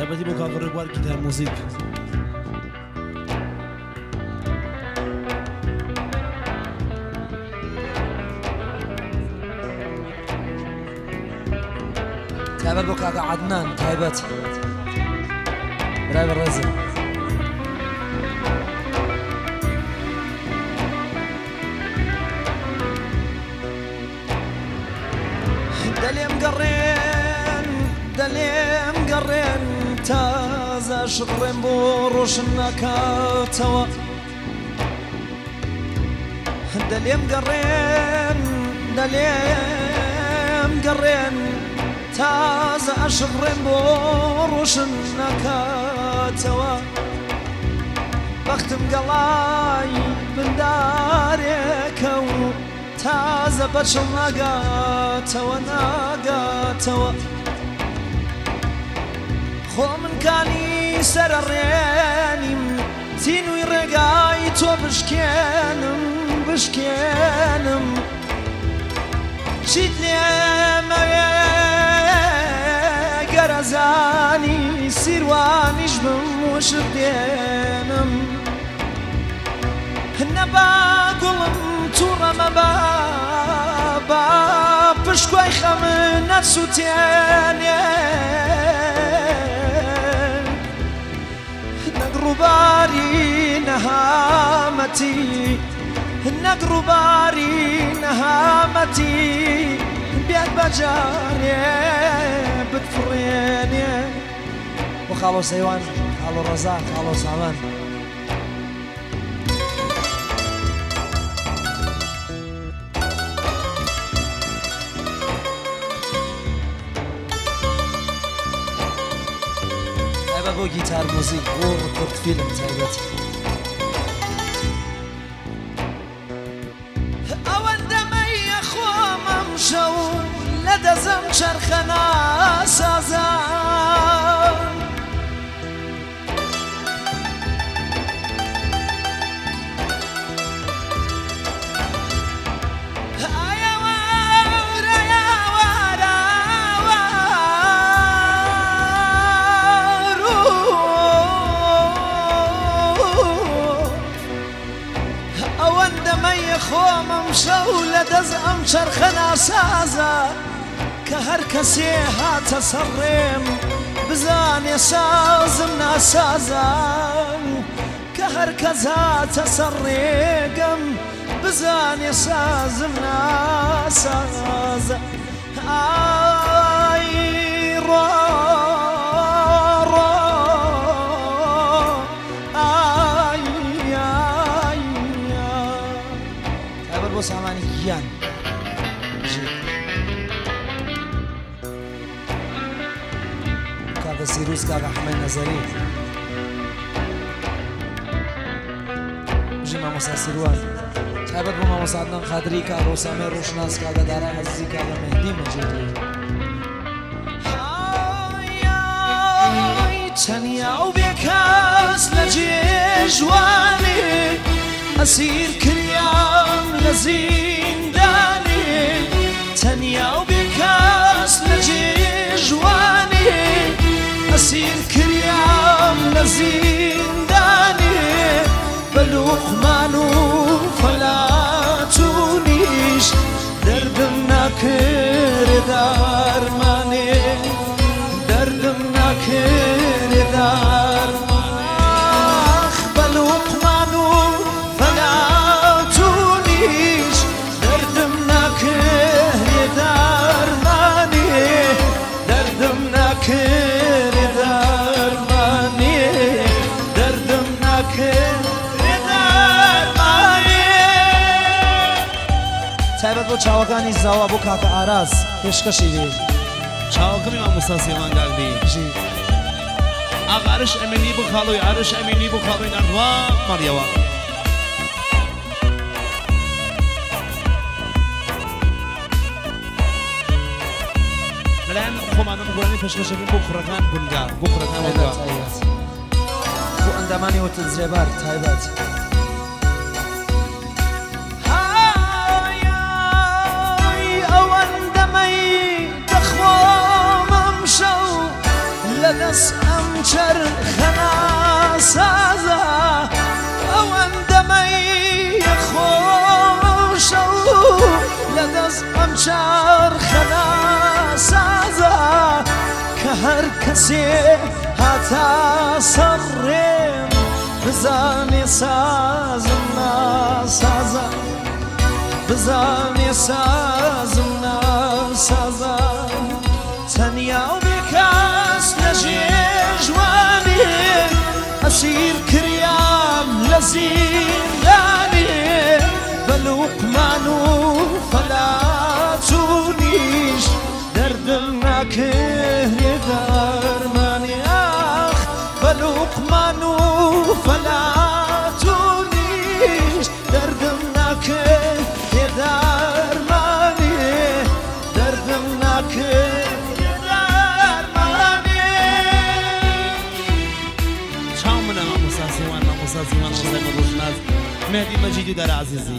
تایبەتی بۆ کاکە ڕێبوار گیتار موزیک تایبەت بۆ کاکە عەدنان تایبەت برای بەڕێزم دەلێم گەڕێن دەلێم گەڕێن تازە شڕێم بۆ ڕۆشن ناکاتەوە دەلێم گەڕێن دەلێم گەڕێن تازە ئەشڕێم بۆ ڕۆشن ناکاتەوە بەختم گەڵای بندارێکە و تازە بەچڵ ناگاتەوە ناگاتەوە خۆ منکانی سەرە ڕێنیم تینوی ڕێگای تۆ بشکێنم بشکێنم چیت لێمەوێ گەرەزانی سیروانیش بم وشت دێنم نەبا گوڵم تووڕەمە با پشتکوای خەمن نەسووتێنێ نەگڕووباری نەهامەتی نەگڕووباری نەهامەتی بێت بەجارێ بتفڕێنێ بۆ خاڵۆ سەیوان خاڵۆ ڕەزا خاڵۆ سامان تایبەت بۆ گیتار موزیک بۆ ڕکۆرد فیلم تایبەت ئەوەندەمەیە خۆم ئەم شەو لە دەزەم چەرخە ناسازان خۆم ئەم شەو لە دەز ئەم چەرخە ناسازە کە هەر کەسێ هاتە سەڕێم بزانێ سازم ناسازە کە هەر کەس هاتە سەڕێگەم بزانێ سازم ناسازە ئای ڕۆ بۆ سامانی گیان کاکە سیروس کاکە حمەی نەزەری بژی مامۆستا سیروان تایبەت بۆ مامۆستا عەدنان قادری کاکە ڕۆسامەی ڕۆژناس کاکە دارای عەزیزی کاکە مەهدی مەجیدی تەنیا و بێکەس لە جێژوانێ ئەسیر کریام لە زیندانێ تەنیا و بێکەس لە جێژوانێ ئەسیر کریام لە زیندانێ بە لوقمان و فەلات و نیش دەردم ناکرێ دارمانێ دەردم ناکرێ دارمانێ بە لوقمان و فەلات و نیش دەردم ناکرێ دارمانێ دەردم ناکرێ دارمانێ دەردم ناکرێ دارمانێ تایبەت بۆ چاوەکانی زاوا بۆ کاکە ئاراس پێشکەشی بێ چاوەکەمی مامۆستا سێوان داگدی ئاغا عەرش ئەمینی بۆ خاڵۆی عەرش ئەمینی بۆ خاڵۆی نانوا مەڕیەوە لەلایەن خۆمانە بگوڵانی پێشکەشەکەین بۆ کوڕەکان بونگا بۆ کوڕەکان بونگا بۆ ئەندامانی وەتەجرێبار تایبەت ئەوەندەمەی دەخۆم ئەم شەو لە دەست ئەم چرخەدا سازە کە هەر کەسێ هاتا سەڕێم بزانێ سازم ناسازە بزانێ سازم ناسازە تەنیا و بێکەس لە ژێژوانێ ئەسیر کریام لە زیندانێ بە لوقمان و فەلاتونیش دەردم ناکرێ دەرمانی ئاخ بە لوقمان و فەلاتونیش دەردم ناکرێ دەرمانی دەردم ناکرێ دەرمانی چاو منە مامۆستا سێوان مامۆستا زیمان ڕۆژناس مهدی مەجیدی دەرە عەزیزی